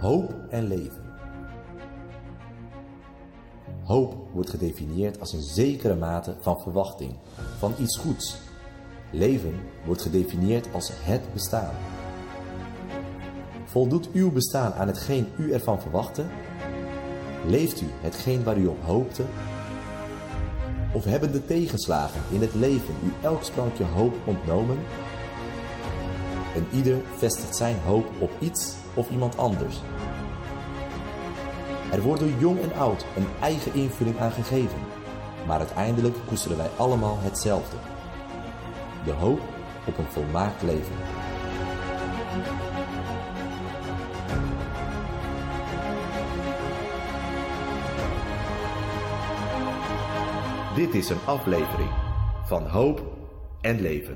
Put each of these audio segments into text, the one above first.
Hoop en leven. Hoop wordt gedefinieerd als een zekere mate van verwachting, van iets goeds. Leven wordt gedefinieerd als het bestaan. Voldoet uw bestaan aan hetgeen u ervan verwachtte? Leeft u hetgeen waar u op hoopte? Of hebben de tegenslagen in het leven u elk sprankje hoop ontnomen? En ieder vestigt zijn hoop op iets of iemand anders. Er wordt door jong en oud een eigen invulling aan gegeven, maar uiteindelijk koesteren wij allemaal hetzelfde: de hoop op een volmaakt leven. Dit is een aflevering van Hoop en Leven.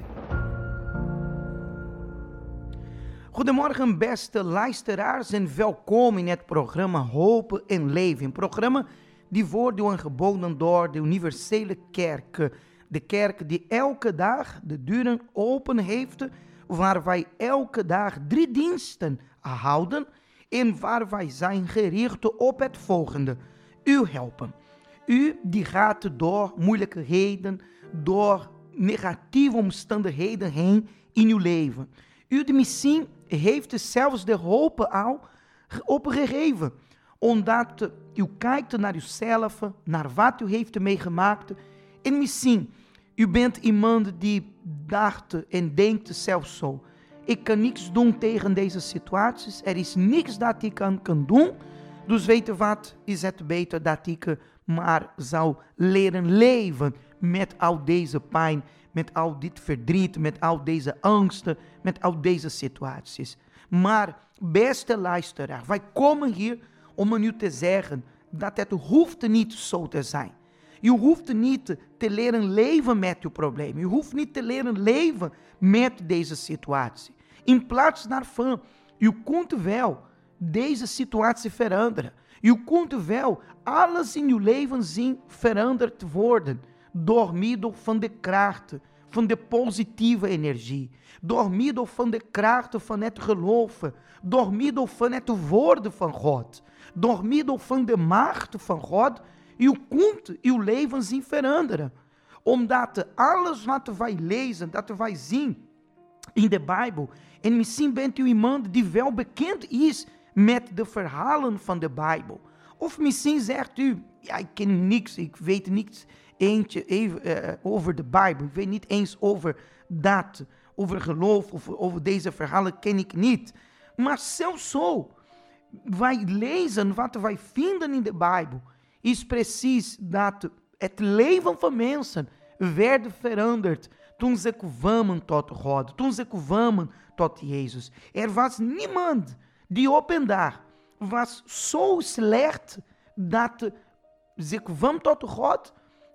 Goedemorgen beste luisteraars en welkom in het programma Hoop en Leven. Een programma die wordt geboden door de Universele Kerk. De kerk die elke dag de deuren open heeft, waar wij elke dag 3 diensten houden en waar wij zijn gericht op het volgende: u helpen. U die gaat door moeilijkheden, door negatieve omstandigheden heen in uw leven. U die misschien heeft zelfs de hoop al opgegeven, omdat u kijkt naar uzelf, naar wat u heeft meegemaakt. En misschien, u bent iemand die dacht en denkt zelfs zo: ik kan niks doen tegen deze situaties, er is niks dat ik kan doen. Dus weet je wat, is het beter dat ik maar zou leren leven met al deze pijn, met al dit verdriet, met al deze angsten, met al deze situaties. Maar beste luisteraar, wij komen hier om aan u te zeggen dat het hoeft niet zo te zijn. Je hoeft niet te leren leven met uw probleem. Je hoeft niet te leren leven met deze situatie. In plaats daarvan, je kunt wel deze situatie veranderen. Je kunt wel alles in je leven zien veranderd worden door middel van de kracht van de positieve energie, door middel van de kracht van het geloof, door middel van het woord van God, door middel van de macht van God. Je kunt je leven zien veranderen, omdat alles wat wij lezen, dat wij zien in de Bijbel, en misschien bent u iemand die wel bekend is met de verhalen van de Bijbel. Of misschien zegt u: ja, ik ken niks, ik weet niks over de Bijbel. Ik weet niet eens over dat, over geloof, of over deze verhalen ken ik niet. Maar zelfs zo, wij lezen wat wij vinden in de Bijbel, is precies dat het leven van mensen werd veranderd toen ze kwamen tot God, toen ze kwamen tot Jezus. Er was niemand die op een dag was zo slecht dat ze kwam tot God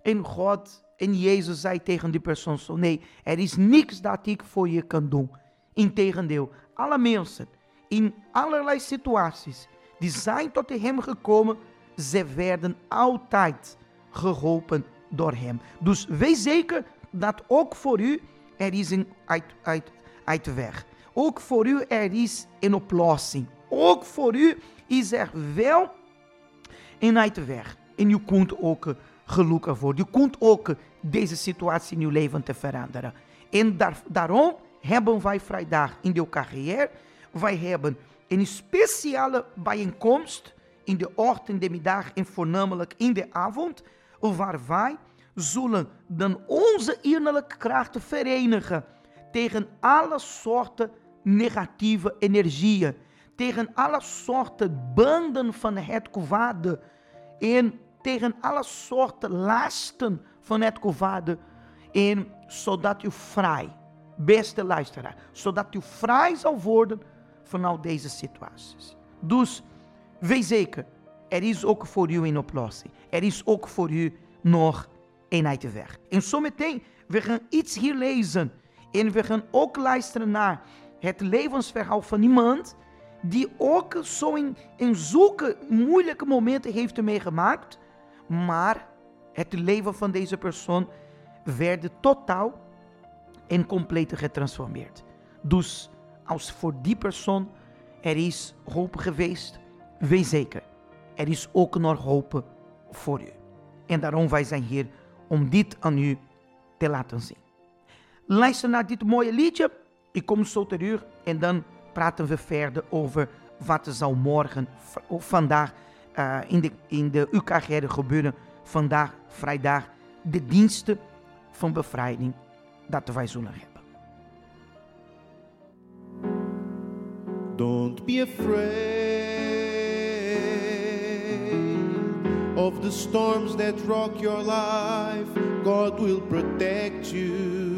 en Jezus zei tegen die persoon zo: nee, er is niks dat ik voor je kan doen. Integendeel, alle mensen in allerlei situaties die zijn tot hem gekomen, ze werden altijd geholpen door hem. Dus wees zeker dat ook voor u er is een uitweg. Ook voor u er is een oplossing. Ook voor u is er wel een uitweg. En u kunt ook gelukkig worden. U kunt ook deze situatie in uw leven te veranderen. En daarom hebben wij vrijdag in de carrière, wij hebben een speciale bijeenkomst in de ochtend, de middag en voornamelijk in de avond, waar wij zullen dan onze innerlijke krachten verenigen tegen alle soorten negatieve energieën, tegen alle soorten banden van het kwade en tegen alle soorten lasten van het kwade, en zodat u vrij, beste luisteraar, zodat u vrij zal worden van al deze situaties. Dus wees zeker, er is ook voor u een oplossing. Er is ook voor u nog een uitweg. En zometeen, we gaan iets hier lezen en we gaan ook luisteren naar het levensverhaal van iemand die ook zo in zulke moeilijke momenten heeft meegemaakt, maar het leven van deze persoon werd totaal en compleet getransformeerd. Dus als voor die persoon er is hoop geweest, wees zeker, er is ook nog hoop voor u. En daarom wij zijn hier om dit aan u te laten zien. Luister naar dit mooie liedje. Ik kom zo terug en dan praten we verder over wat er zal morgen of vandaag in de UKGR gebeuren. Vandaag, vrijdag, de diensten van bevrijding dat wij zullen hebben. Don't be afraid of the storms that rock your life. God will protect you.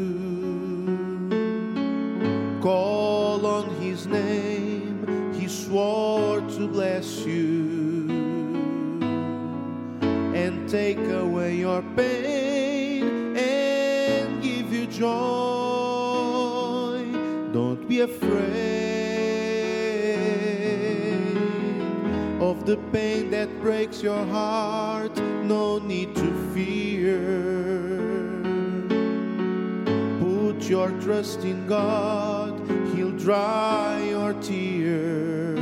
Call on His name. He swore to bless you and take away your pain and give you joy. Don't be afraid of the pain that breaks your heart. No need to fear. Put your trust in God. He'll dry your tears.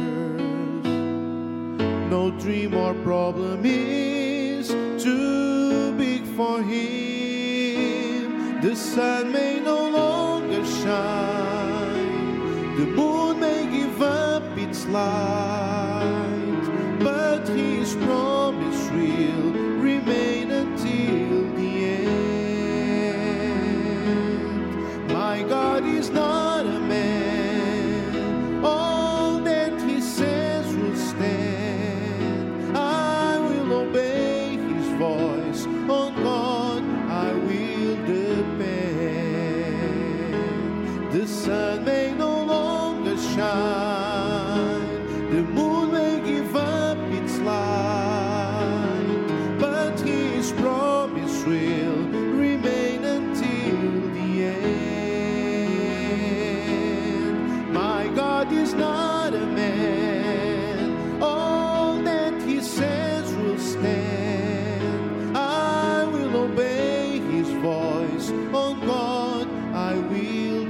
No dream or problem is too big for Him. The sun may no longer shine. The moon may give up its light, but His promise will remain until the end. My God is not a man. All that He says will stand. I will obey His voice. On God I will depend. The sun may no longer shine. The moon may give up its light, but His promise will remain until the end. My God is not a man. All that He says will stand. I will obey His voice. On God I will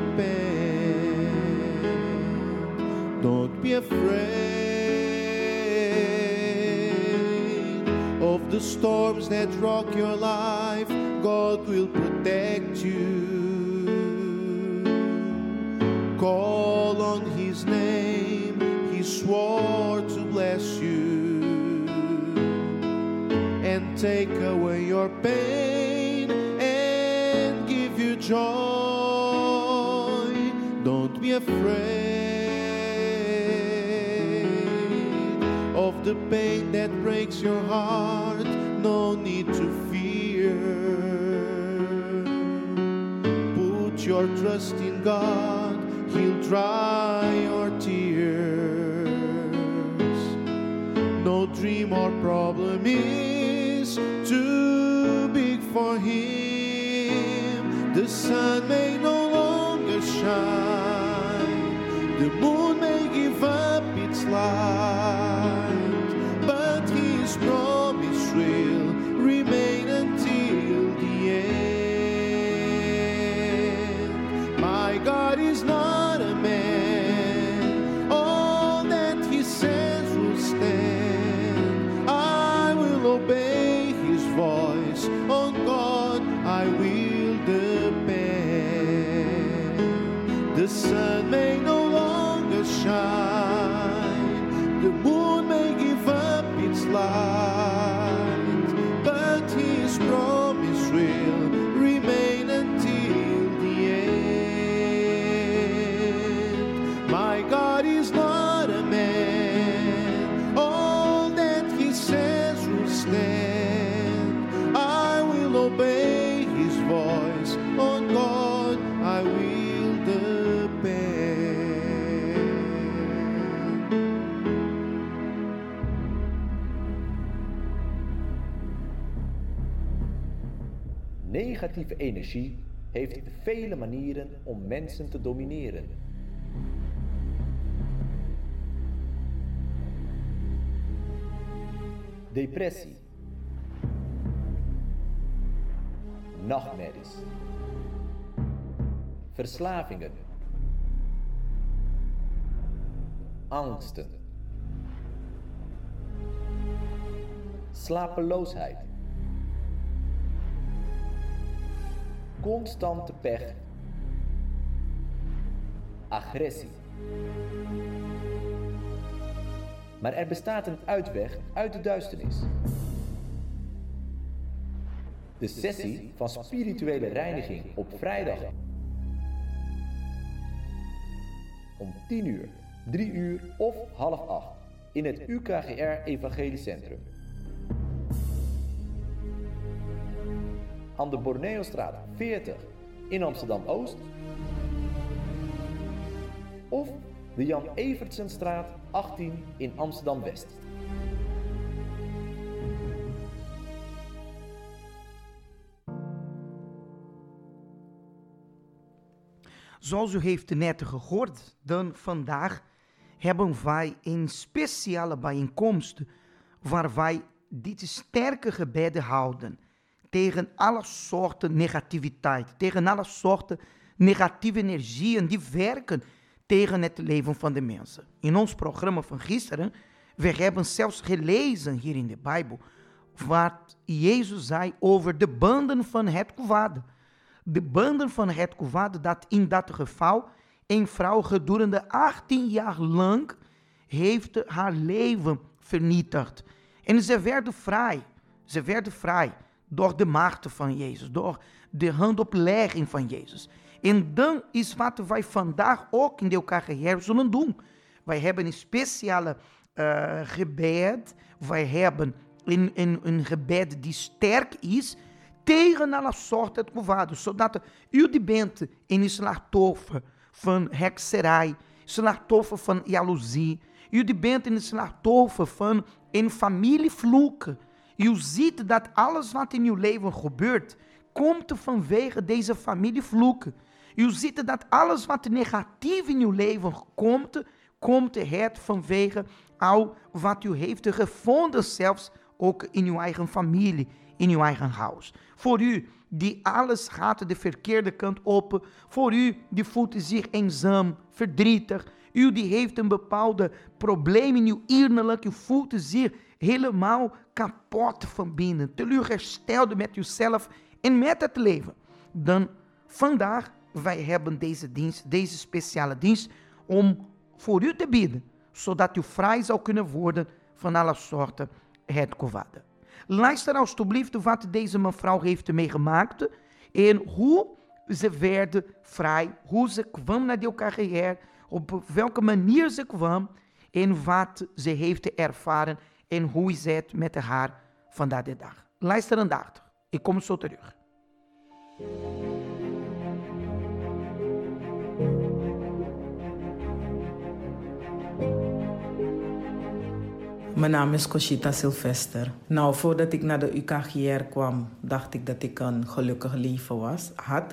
depend. Don't be afraid of the storms that rock your life. God will protect you. Call on His name. He swore to bless you and take away your pain and give you joy. Don't be afraid of the pain that breaks your heart. No need to fear. Put your trust in God. He'll dry your tears. No dream or problem is too big for Him. The sun may no longer shine. The moon may give up its light, but His promise will remain until the end. My God is not a man. All that He says will stand. I will obey His voice. On God I will depend. The sun may no longer shine. The moon may give up its light, but His promise will remain until the end. My God is not a man. All that He says will stand. I will obey His voice. On God I will depend. Negatieve energie heeft vele manieren om mensen te domineren. Depressie, nachtmerries, verslavingen, angsten, slapeloosheid, constante pech, agressie. Maar er bestaat een uitweg uit de duisternis. De sessie van spirituele reiniging op vrijdag. Om 10 uur, 3 uur of 7:30 in het UKGR Evangelisch Centrum. Aan de Borneostraat 40 in Amsterdam-Oost. Of de Jan Evertsenstraat 18 in Amsterdam-West. Zoals u heeft net gehoord, dan vandaag hebben wij een speciale bijeenkomst waar wij dit sterke gebeden houden tegen alle soorten negativiteit, tegen alle soorten negatieve energieën die werken tegen het leven van de mensen. In ons programma van gisteren, we hebben zelfs gelezen hier in de Bijbel wat Jezus zei over de banden van het kwade. De banden van het kwade, dat in dat geval een vrouw gedurende 18 jaar lang heeft haar leven vernietigd. En ze werden vrij. Ze werden vrij door de macht van Jezus, door de handoplegging van Jezus. En dan is wat wij vandaag ook in de UKGR zullen doen. Wij hebben een speciale gebed. Wij hebben een gebed die sterk is tegen alle soorten kwade. Zodat u die bent een slachtoffer van hekserij, slachtoffer van jaloezie. U die bent een slachtoffer van een familievloek. U ziet dat alles wat in uw leven gebeurt, komt vanwege deze familievloeken. U ziet dat alles wat negatief in uw leven komt het vanwege al wat u heeft gevonden, zelfs ook in uw eigen familie, in uw eigen huis. Voor u die alles gaat de verkeerde kant op, voor u die voelt zich eenzaam, verdrietig, u die heeft een bepaalde probleem in uw innerlijk, u voelt zich helemaal kapot van binnen, teleurgesteld met uzelf en met het leven. Dan vandaag, wij hebben deze dienst, deze speciale dienst, om voor u te bidden, zodat u vrij zou kunnen worden van alle soorten het kwade. Luister alstublieft wat deze mevrouw heeft meegemaakt en hoe ze werd vrij, hoe ze kwam naar de UKGR, op welke manier ze kwam en wat ze heeft ervaren en hoe is het met haar vandaag de dag. Luister aandachtig, ik kom zo terug. Mijn naam is Conchita Sylvester. Nou, voordat ik naar de UKGR kwam, dacht ik dat ik een gelukkig leven had.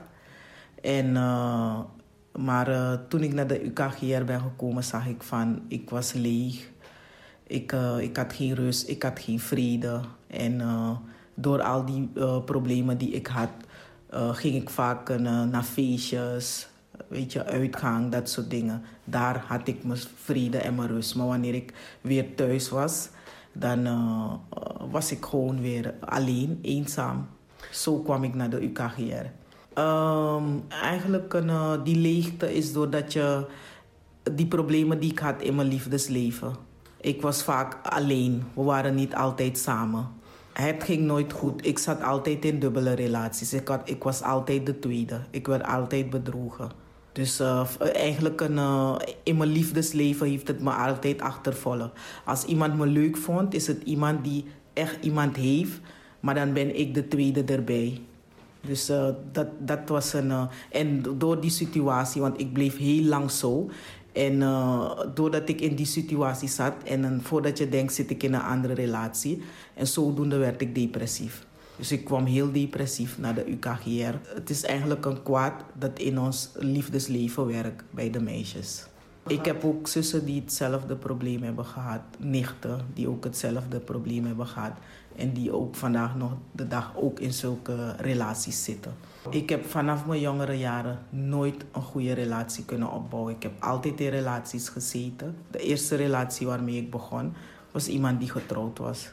Maar toen ik naar de UKGR ben gekomen, zag ik van, ik was leeg. Ik had geen rust, ik had geen vrede. En door al die problemen die ik had, ging ik vaak naar feestjes, uitgang, dat soort dingen. Daar had ik mijn vrede en mijn rust. Maar wanneer ik weer thuis was, dan was ik gewoon weer alleen, eenzaam. Zo kwam ik naar de UKGR. Eigenlijk die leegte is doordat je die problemen die ik had in mijn liefdesleven. Ik was vaak alleen. We waren niet altijd samen. Het ging nooit goed. Ik zat altijd in dubbele relaties. Ik was altijd de tweede. Ik werd altijd bedrogen. Dus eigenlijk in mijn liefdesleven heeft het me altijd achtervolgd. Als iemand me leuk vond, is het iemand die echt iemand heeft. Maar dan ben ik de tweede erbij. Dus dat was en door die situatie, want ik bleef heel lang zo. En doordat ik in die situatie zat en voordat je denkt zit ik in een andere relatie. En zodoende werd ik depressief. Dus ik kwam heel depressief naar de UKGR. Het is eigenlijk een kwaad dat in ons liefdesleven werkt bij de meisjes. Ik heb ook zussen die hetzelfde probleem hebben gehad. Nichten die ook hetzelfde probleem hebben gehad. En die ook vandaag nog de dag ook in zulke relaties zitten. Ik heb vanaf mijn jongere jaren nooit een goede relatie kunnen opbouwen. Ik heb altijd in relaties gezeten. De eerste relatie waarmee ik begon was iemand die getrouwd was.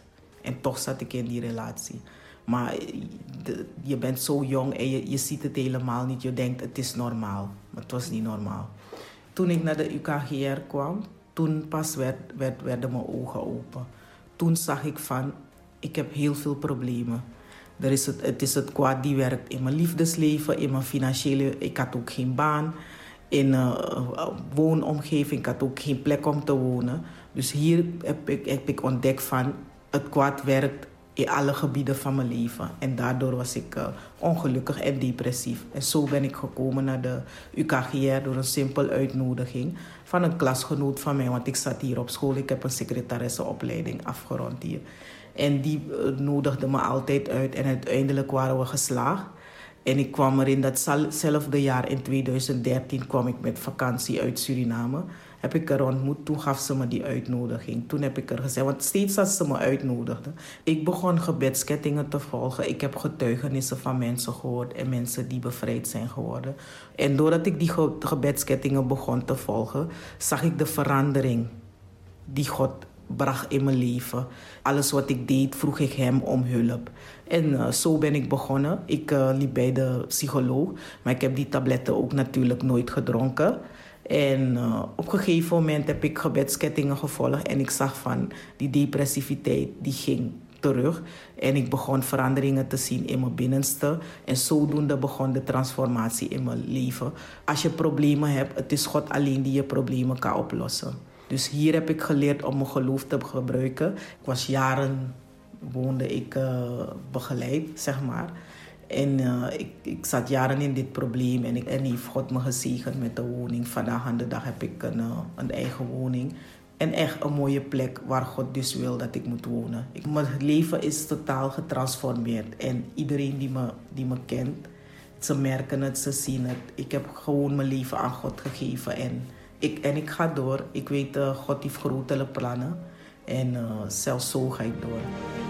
En toch zat ik in die relatie. Maar je bent zo jong en je ziet het helemaal niet. Je denkt het is normaal. Maar het was niet normaal. Toen ik naar de UKGR kwam, toen pas werden mijn ogen open. Toen zag ik van, ik heb heel veel problemen. Het is het kwaad die werkt in mijn liefdesleven, in mijn financiële... Ik had ook geen baan. In een woonomgeving, ik had ook geen plek om te wonen. Dus hier heb ik ontdekt van, het kwaad werkt in alle gebieden van mijn leven. En daardoor was ik ongelukkig en depressief. En zo ben ik gekomen naar de UKGR door een simpel uitnodiging van een klasgenoot van mij. Want ik zat hier op school, ik heb een secretaresseopleiding afgerond hier. En die nodigde me altijd uit en uiteindelijk waren we geslaagd. En ik kwam er in datzelfde jaar, in 2013, kwam ik met vakantie uit Suriname. Heb ik er ontmoet, toen gaf ze me die uitnodiging. Toen heb ik er gezegd, want steeds als ze me uitnodigden. Ik begon gebedskettingen te volgen. Ik heb getuigenissen van mensen gehoord en mensen die bevrijd zijn geworden. En doordat ik die gebedskettingen begon te volgen, zag ik de verandering die God bracht in mijn leven. Alles wat ik deed, vroeg ik hem om hulp. En zo ben ik begonnen. Ik liep bij de psycholoog, maar ik heb die tabletten ook natuurlijk nooit gedronken. En op een gegeven moment heb ik gebedskettingen gevolgd en ik zag van die depressiviteit, die ging terug. En ik begon veranderingen te zien in mijn binnenste. En zodoende begon de transformatie in mijn leven. Als je problemen hebt, het is God alleen die je problemen kan oplossen. Dus hier heb ik geleerd om mijn geloof te gebruiken. Woonde ik begeleid, zeg maar. En ik zat jaren in dit probleem en heeft God me gezegend met de woning. Vandaag aan de dag heb ik een eigen woning. En echt een mooie plek waar God dus wil dat ik moet wonen. Mijn leven is totaal getransformeerd. En iedereen die me kent, ze merken het, ze zien het. Ik heb gewoon mijn leven aan God gegeven en ik ga door. Ik weet, God heeft grotere plannen. En zelfs zo ga ik door.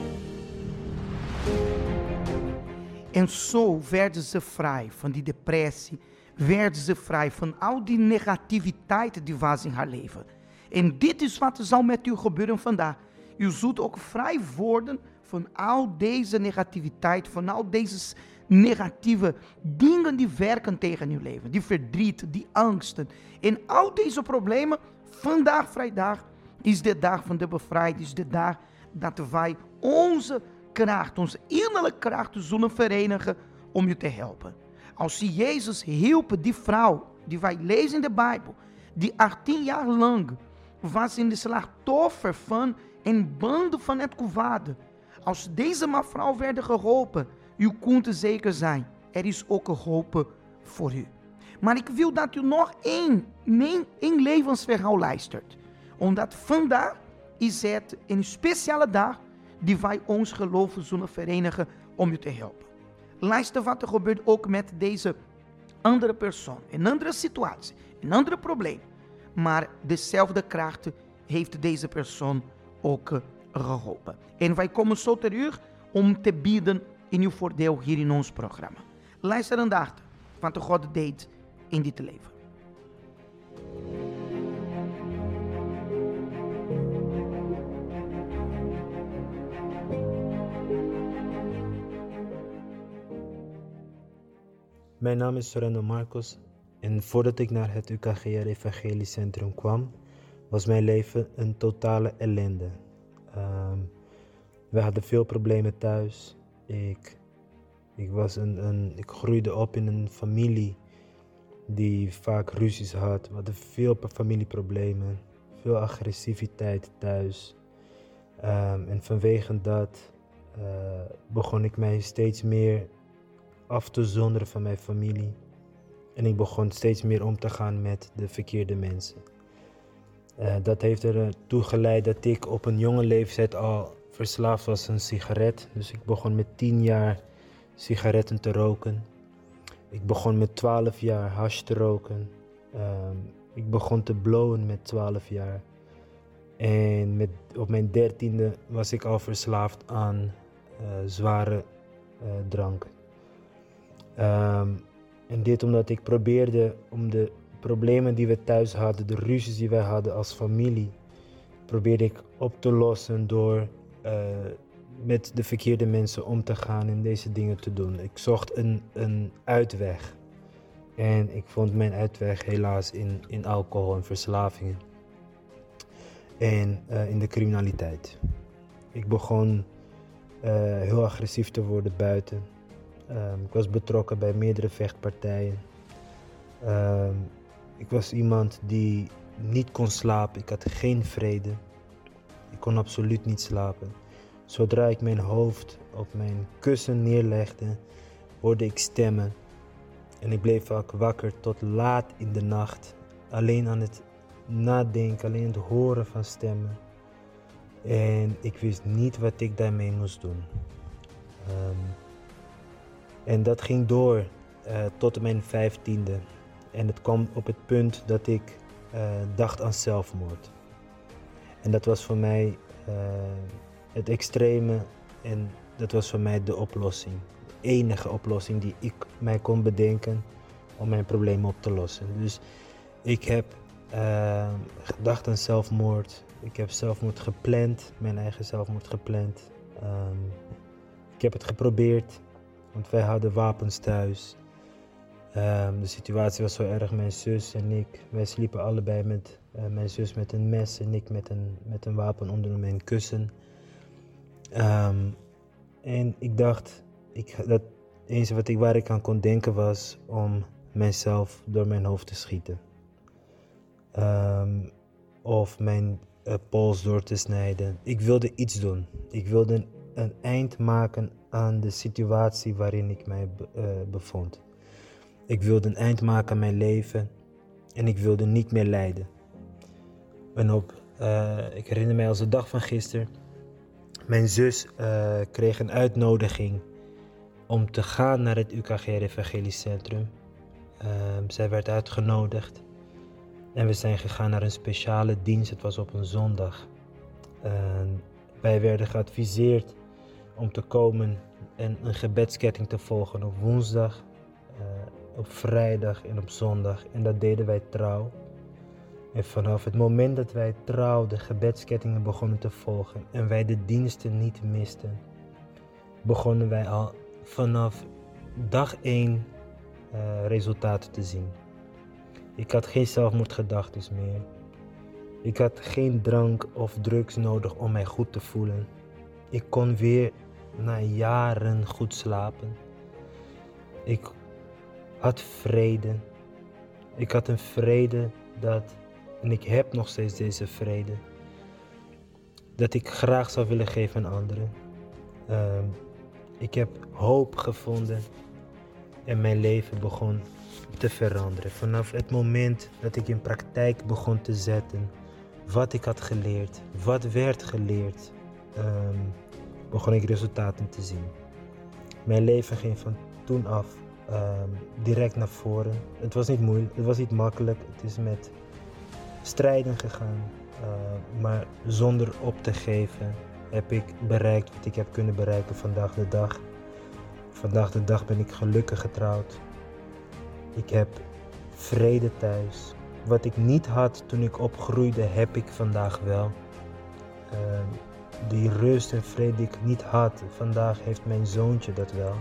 En zo werden ze vrij van die depressie. Werden ze vrij van al die negativiteit die was in haar leven. En dit is wat er zal met u gebeuren vandaag. U zult ook vrij worden van al deze negativiteit, van al deze negatieve dingen die werken tegen uw leven. Die verdriet, die angsten. En al deze problemen, vandaag vrijdag, is de dag van de bevrijding. Is de dag dat wij onze kracht, onze innerlijke kracht zullen verenigen om u te helpen. Als Jezus hielp die vrouw, die wij lezen in de Bijbel, die 18 jaar lang was in de slachtoffer van een band van het kwade. Als deze mevrouw werd geholpen, u kunt zeker zijn, er is ook een hoop voor u. Maar ik wil dat u nog één levensverhaal luistert. Omdat vandaag is het een speciale dag die wij ons geloof zullen verenigen om u te helpen. Luister wat er gebeurt ook met deze andere persoon. Een andere situatie, een ander probleem. Maar dezelfde kracht heeft deze persoon ook geholpen. En wij komen zo terug om te bieden in uw voordeel hier in ons programma. Luister en dachten wat God deed in dit leven. Mijn naam is Sorrento Marcos en voordat ik naar het UKGR Evangelisch Centrum kwam, was mijn leven een totale ellende. We hadden veel problemen thuis. Ik groeide op in een familie die vaak ruzies had. We hadden veel familieproblemen, veel agressiviteit thuis. En vanwege dat begon ik mij steeds meer af te zonderen van mijn familie. En ik begon steeds meer om te gaan met de verkeerde mensen. Dat heeft ertoe geleid dat ik op een jonge leeftijd al verslaafd was aan een sigaret. Dus ik begon met 10 jaar sigaretten te roken. Ik begon met 12 jaar hash te roken. Ik begon te blowen met 12 jaar. En op mijn 13e was ik al verslaafd aan zware drank. En dit omdat ik probeerde om de problemen die we thuis hadden, de ruzies die wij hadden als familie, probeerde ik op te lossen door met de verkeerde mensen om te gaan en deze dingen te doen. Ik zocht een uitweg. En ik vond mijn uitweg helaas in alcohol en verslavingen. En in de criminaliteit. Ik begon heel agressief te worden buiten. Ik was betrokken bij meerdere vechtpartijen. Ik was iemand die niet kon slapen. Ik had geen vrede. Ik kon absoluut niet slapen. Zodra ik mijn hoofd op mijn kussen neerlegde, hoorde ik stemmen. En ik bleef vaak wakker tot laat in de nacht. Alleen aan het nadenken, alleen het horen van stemmen. En ik wist niet wat ik daarmee moest doen. En dat ging door tot mijn 15e. En het kwam op het punt dat ik dacht aan zelfmoord. En dat was voor mij het extreme en dat was voor mij de oplossing. De enige oplossing die ik mij kon bedenken om mijn problemen op te lossen. Dus ik heb gedacht aan zelfmoord. Ik heb zelfmoord gepland, mijn eigen zelfmoord gepland. Ik heb het geprobeerd, want wij hadden wapens thuis. De situatie was zo erg, mijn zus en ik, wij sliepen allebei met mijn zus met een mes en ik met een wapen onder mijn kussen. En ik dacht, dat eens waar ik aan kon denken was om mijzelf door mijn hoofd te schieten. Of mijn pols door te snijden. Ik wilde iets doen. Ik wilde een eind maken aan de situatie waarin ik mij bevond. Ik wilde een eind maken aan mijn leven en ik wilde niet meer lijden. En ik herinner mij als de dag van gisteren. Mijn zus kreeg een uitnodiging om te gaan naar het UKG Evangelisch Centrum. Zij werd uitgenodigd en we zijn gegaan naar een speciale dienst. Het was op een zondag. Wij werden geadviseerd om te komen en een gebedsketting te volgen op woensdag, op vrijdag en op zondag. En dat deden wij trouw. En vanaf het moment dat wij trouw de gebedskettingen begonnen te volgen en wij de diensten niet misten, begonnen wij al vanaf dag 1 resultaten te zien. Ik had geen zelfmoordgedachten meer. Ik had geen drank of drugs nodig om mij goed te voelen. Ik kon weer na jaren goed slapen. Ik had vrede. Ik had een vrede en ik heb nog steeds deze vrede, dat ik graag zou willen geven aan anderen. Ik heb hoop gevonden en mijn leven begon te veranderen. Vanaf het moment dat ik in praktijk begon te zetten wat ik had geleerd, wat werd geleerd, begon ik resultaten te zien. Mijn leven ging van toen af direct naar voren. Het was niet moeilijk, het was niet makkelijk. Het is met strijden gegaan, maar zonder op te geven heb ik bereikt wat ik heb kunnen bereiken vandaag de dag. Vandaag de dag ben ik gelukkig getrouwd. Ik heb vrede thuis. Wat ik niet had toen ik opgroeide, heb ik vandaag wel. Die rust en vrede die ik niet had, vandaag heeft mijn zoontje dat wel.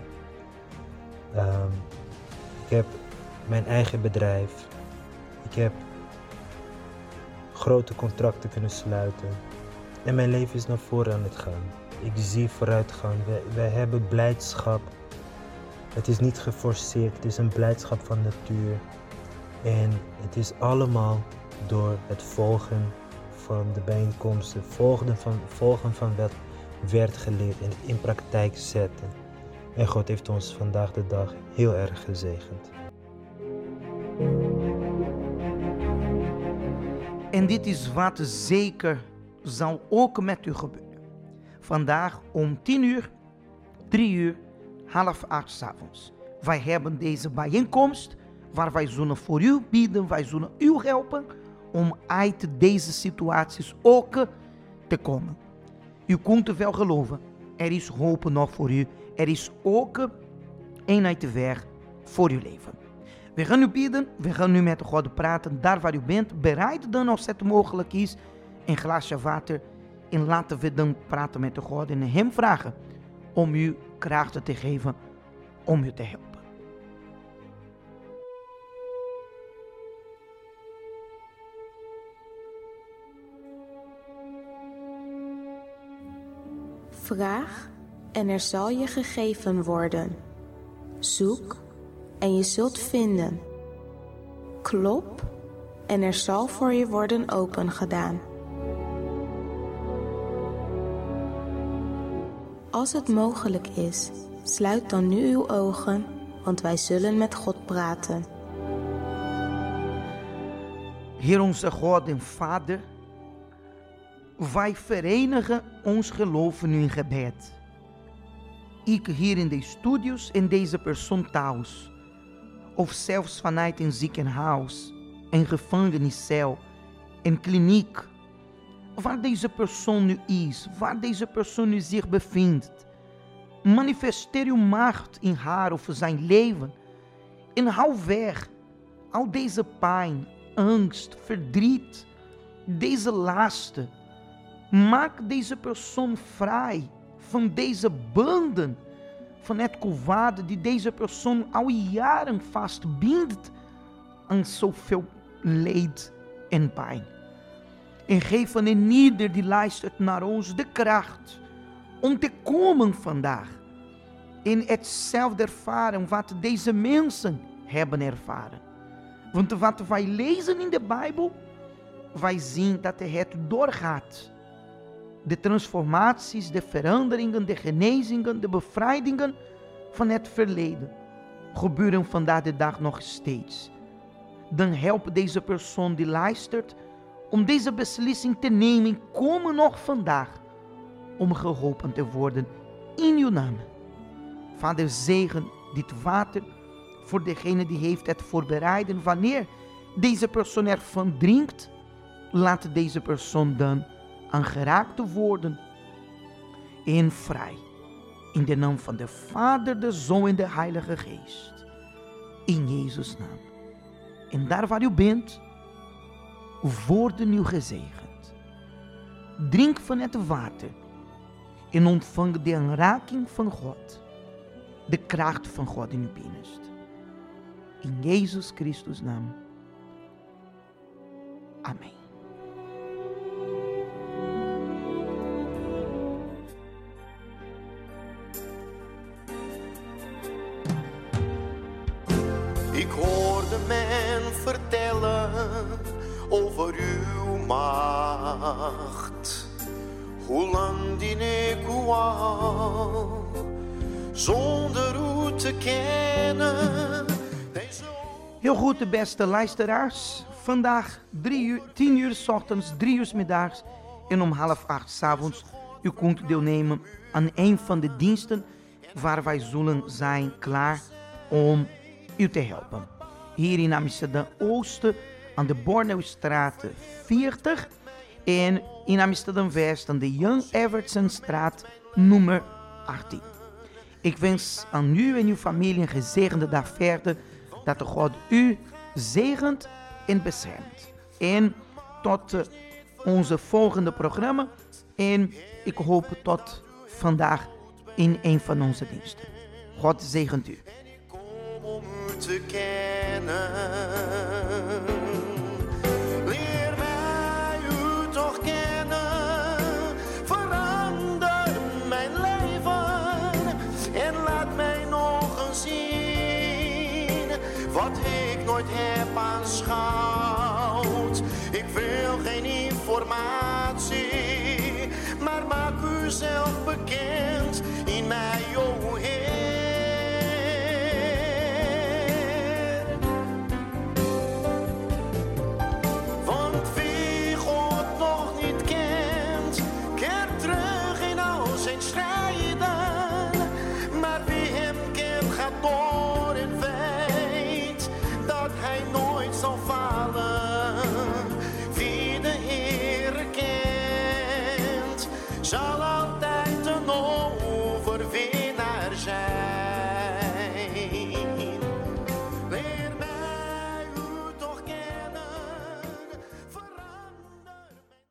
Ik heb mijn eigen bedrijf. Ik heb grote contracten kunnen sluiten. En mijn leven is naar voren aan het gaan. Ik zie vooruitgang. Wij hebben blijdschap. Het is niet geforceerd. Het is een blijdschap van natuur. En het is allemaal door het volgen van de bijeenkomsten. Volgen van wat werd geleerd en het in praktijk zetten. En God heeft ons vandaag de dag heel erg gezegend. En dit is wat zeker zal ook met u gebeuren. Vandaag om 10:00, 3:00, 7:30 s'avonds. Wij hebben deze bijeenkomst waar wij zullen voor u bidden, wij zullen u helpen om uit deze situaties ook te komen. U kunt wel geloven, er is hoop nog voor u. Er is ook een uit de weg voor uw leven. We gaan u bidden, we gaan nu met God praten, daar waar u bent. Bereid dan als het mogelijk is een glaasje water En laten we dan praten met de God en hem vragen om u krachten te geven, om u te helpen. Vraag en er zal je gegeven worden. Zoek en je zult vinden. Klop en er zal voor je worden opengedaan. Als het mogelijk is, sluit dan nu uw ogen, want wij zullen met God praten. Heer onze God en Vader, wij verenigen ons geloof nu in gebed. Ik hier in de studios en deze persoon thuis. Of zelfs vanuit een ziekenhuis, een gevangeniscel, een kliniek. Waar deze persoon nu is, waar deze persoon nu zich bevindt. Manifesteer uw macht in haar of zijn leven. En hou weg al deze pijn, angst, verdriet, deze lasten. Maak deze persoon vrij van deze banden, van het kwade die deze persoon al jaren vastbindt aan zoveel leed en pijn. En geef aan een ieder die luistert naar ons de kracht om te komen vandaag in hetzelfde ervaren wat deze mensen hebben ervaren. Want wat wij lezen in de Bijbel, wij zien dat het doorgaat. De transformaties, de veranderingen, de genezingen, de bevrijdingen van het verleden gebeuren vandaag de dag nog steeds. Dan help deze persoon die luistert om deze beslissing te nemen. Kom nog vandaag om geholpen te worden in uw naam. Vader, zegen dit water voor degene die heeft het voorbereiden. Wanneer deze persoon ervan drinkt, laat deze persoon dan aangeraakt worden en vrij. In de naam van de Vader, de Zoon en de Heilige Geest. In Jezus' naam. En daar waar u bent, worden u gezegend. Drink van het water en ontvang de aanraking van God. De kracht van God in uw binnenste. In Jezus Christus' naam. Amen. Ik hoorde men vertellen over uw macht. Hoe lang dien ik u al, zonder u te kennen. Heel goed, de beste luisteraars. Vandaag 10 uur 's ochtends, 3 uur 's middags en om 7:30 's avonds. U kunt deelnemen aan een van de diensten waar wij zullen zijn klaar om u te helpen. Hier in Amsterdam-Oosten aan de Borneustraat 40 en in Amsterdam-West aan de Jan Evertsonstraat nummer 18. Ik wens aan u en uw familie een gezegende dag verder, dat de God u zegent en beschermt. En tot onze volgende programma en ik hoop tot vandaag in een van onze diensten. God zegent u. Om u te kennen. Leer mij u toch kennen. Verander mijn leven. En laat mij nog eens zien wat ik nooit heb aanschouwd. Ik wil geen informatie, maar maak u zelf bekend in mij, o Heer.